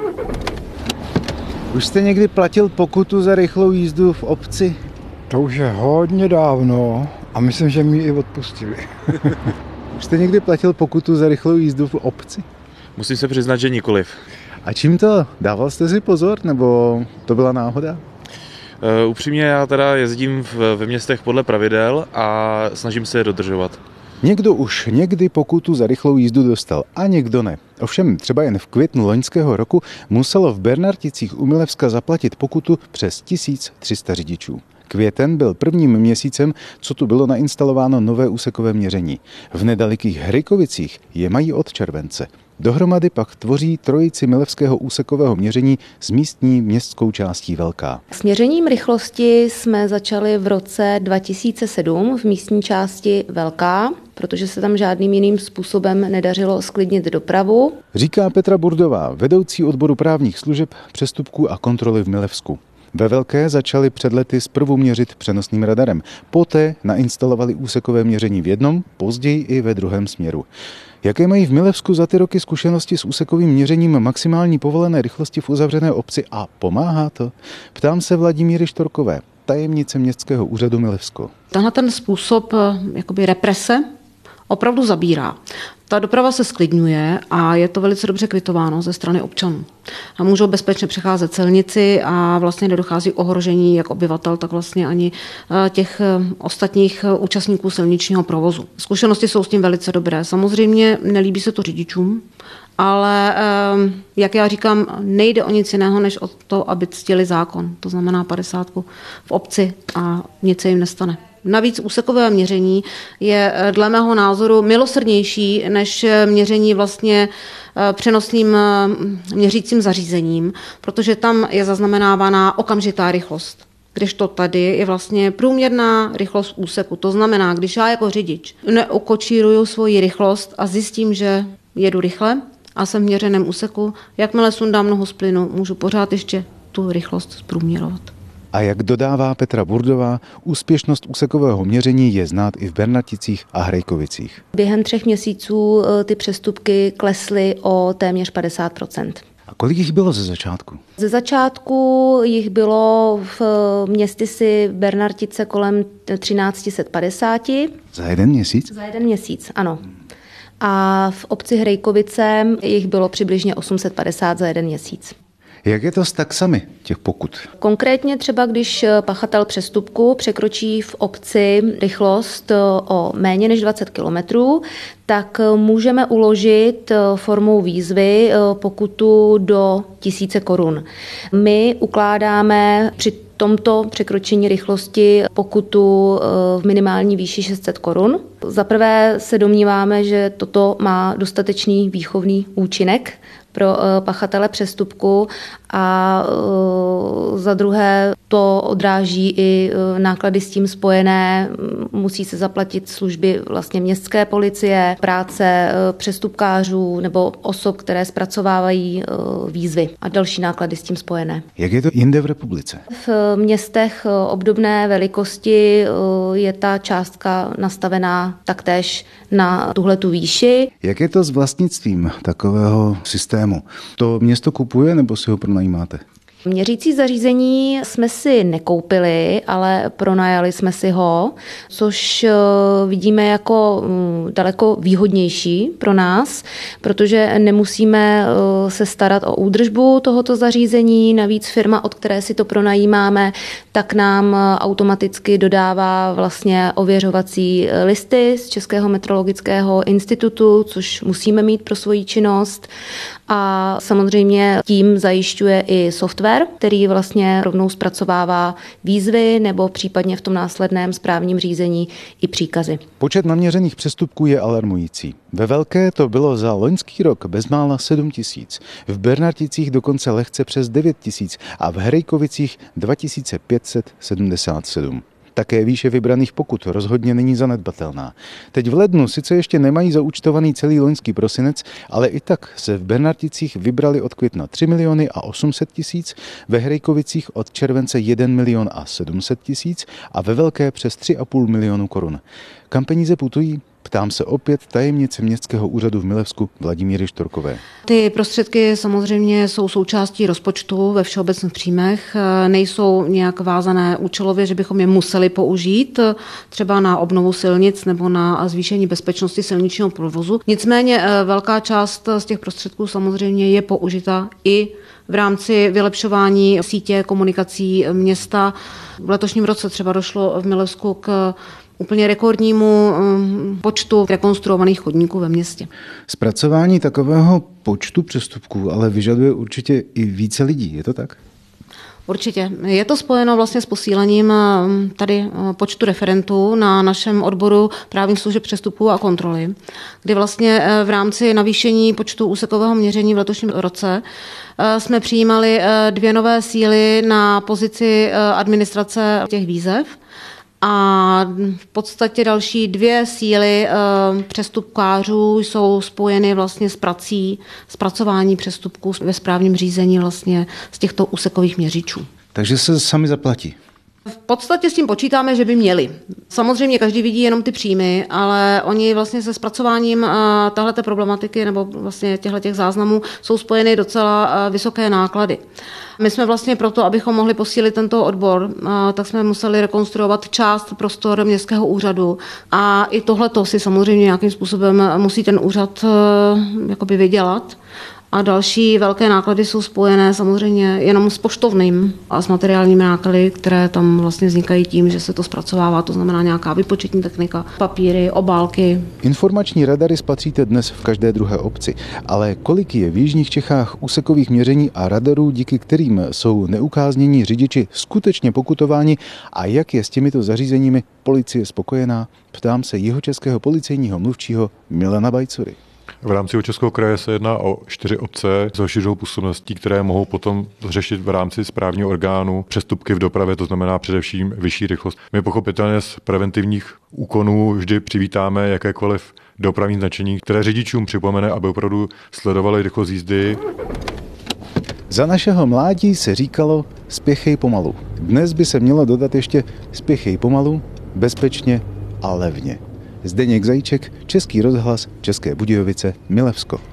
Už jste někdy platil pokutu za rychlou jízdu v obci? To už je hodně dávno a myslím, že mi ji i odpustili. Už jste někdy platil pokutu za rychlou jízdu v obci? Musím se přiznat, že nikoliv. A čím to? Dával jste si pozor, nebo to byla náhoda? Upřímně já teda jezdím ve městech podle pravidel a snažím se je dodržovat. Někdo už někdy pokutu za rychlou jízdu dostal a někdo ne. Ovšem třeba jen v květnu loňského roku muselo v Bernarticích u Milevska zaplatit pokutu přes 1300 řidičů. Květen byl prvním měsícem, co tu bylo nainstalováno nové úsekové měření. V nedalekých Hrykovicích je mají od července. Dohromady pak tvoří trojici milevského úsekového měření s místní městskou částí Velká. S měřením rychlosti jsme začali v roce 2007 v místní části Velká, protože se tam žádným jiným způsobem nedařilo zklidnit dopravu. Říká Petra Burdová, vedoucí odboru právních služeb, přestupků a kontroly v Milevsku. Ve Velké začali před lety zprvu měřit přenosným radarem. Poté nainstalovali úsekové měření v jednom, později i ve druhém směru. Jaké mají v Milevsku za ty roky zkušenosti s úsekovým měřením maximální povolené rychlosti v uzavřené obci a pomáhá to? Ptám se Vladimíry Štorkové, tajemnice Městského úřadu Milevsko. Ten způsob represe opravdu zabírá. Ta doprava se sklidňuje a je to velice dobře kvitováno ze strany občanů. A můžou bezpečně přecházet silnici a vlastně nedochází ohrožení jak obyvatel, tak vlastně ani těch ostatních účastníků silničního provozu. Zkušenosti jsou s tím velice dobré. Samozřejmě nelíbí se to řidičům, ale jak já říkám, nejde o nic jiného, než o to, aby ctili zákon. To znamená 50 v obci a nic se jim nestane. Navíc úsekové měření je dle mého názoru milosrdnější než měření vlastně přenosným měřícím zařízením, protože tam je zaznamenávaná okamžitá rychlost. Kdežto tady je vlastně průměrná rychlost úseku. To znamená, když já jako řidič neukočíruju svoji rychlost a zjistím, že jedu rychle a jsem v měřeném úseku, jakmile sundám nohu z plynu, můžu pořád ještě tu rychlost zprůměrovat. A jak dodává Petra Burdová, úspěšnost úsekového měření je znát i v Bernarticích a Hrykovicích. Během 3 měsíců ty přestupky klesly o téměř 50%. A kolik jich bylo ze začátku? Ze začátku jich bylo v městysi Bernartice kolem 1350. Za jeden měsíc? Za jeden měsíc, ano. A v obci Hrykovice jich bylo přibližně 850 za jeden měsíc. Jak je to s taxami těch pokut? Konkrétně třeba, když pachatel přestupku překročí v obci rychlost o méně než 20 km, tak můžeme uložit formou výzvy pokutu do 1000 korun. My ukládáme při tomto překročení rychlosti pokutu v minimální výši 600 korun. Za prvé se domníváme, že toto má dostatečný výchovný účinek pro pachatele přestupku a za druhé to odráží i náklady s tím spojené. Musí se zaplatit služby vlastně městské policie, práce přestupkářů nebo osob, které zpracovávají výzvy a další náklady s tím spojené. Jak je to jinde v republice? V městech obdobné velikosti je ta částka nastavená taktéž na tuhletu výši. Jak je to s vlastnictvím takového systému? To město kupuje nebo si ho pronajímáte? Měřící zařízení jsme si nekoupili, ale pronajali jsme si ho, což vidíme jako daleko výhodnější pro nás, protože nemusíme se starat o údržbu tohoto zařízení. Navíc firma, od které si to pronajímáme, tak nám automaticky dodává vlastně ověřovací listy z Českého metrologického institutu, což musíme mít pro svoji činnost. A samozřejmě tím zajišťuje i software, který vlastně rovnou zpracovává výzvy nebo případně v tom následném správním řízení i příkazy. Počet naměřených přestupků je alarmující. Ve Velké to bylo za loňský rok bezmála 7 000, v Bernarticích dokonce lehce přes 9 000 a v Hrykovicích 2577. Také výše vybraných pokut rozhodně není zanedbatelná. Teď v lednu sice ještě nemají zaúčtovaný celý loňský prosinec, ale i tak se v Bernarticích vybrali od května 3 800 000, ve Hrykovicích od července 1 700 000 a ve Velké přes 3,5 milionu korun. Kam peníze putují? Ptám se opět tajemnice Městského úřadu v Milevsku Vladimíry Štorkové. Ty prostředky samozřejmě jsou součástí rozpočtu ve všeobecných příjmech, nejsou nějak vázané účelově, že bychom je museli použít třeba na obnovu silnic nebo na zvýšení bezpečnosti silničního provozu. Nicméně velká část z těch prostředků samozřejmě je použita i v rámci vylepšování sítě komunikací města. V letošním roce třeba došlo v Milevsku k úplně rekordnímu počtu rekonstruovaných chodníků ve městě. Zpracování takového počtu přestupků ale vyžaduje určitě i více lidí, je to tak? Určitě. Je to spojeno vlastně s posílením tady počtu referentů na našem odboru právních služeb přestupků a kontroly, kdy vlastně v rámci navýšení počtu úsekového měření v letošním roce jsme přijímali 2 nové síly na pozici administrace těch výzev. A v podstatě další 2 síly přestupkářů jsou spojeny vlastně s prací, zpracování přestupků ve správním řízení vlastně z těchto úsekových měřičů. Takže se sami zaplatí. V podstatě s tím počítáme, že by měli. Samozřejmě každý vidí jenom ty příjmy, ale oni vlastně se zpracováním téhleté problematiky nebo vlastně těchto záznamů jsou spojeny docela vysoké náklady. My jsme vlastně proto, abychom mohli posílit tento odbor, tak jsme museli rekonstruovat část prostor Městského úřadu a i tohleto si samozřejmě nějakým způsobem musí ten úřad jakoby vydělat. A další velké náklady jsou spojené samozřejmě jenom s poštovným a s materiálními náklady, které tam vlastně vznikají tím, že se to zpracovává, to znamená nějaká výpočetní technika, papíry, obálky. Informační radary spatříte dnes v každé druhé obci, ale kolik je v jižních Čechách úsekových měření a radarů, díky kterým jsou neukáznění řidiči skutečně pokutováni a jak je s těmito zařízeními policie spokojená, ptám se jihočeského policejního mluvčího Milana Bajcury. V rámci Jihočeského kraje se jedná o 4 obce s rozšířenou působností, které mohou potom řešit v rámci správního orgánu přestupky v dopravě, to znamená především vyšší rychlost. My pochopitelně z preventivních úkonů vždy přivítáme jakékoliv dopravní značení, které řidičům připomene, aby opravdu sledovali rychlost jízdy. Za našeho mládí se říkalo spěchej pomalu. Dnes by se mělo dodat ještě spěchej pomalu, bezpečně a levně. Zdeněk Zajíček, Český rozhlas, České Budějovice, Milevsko.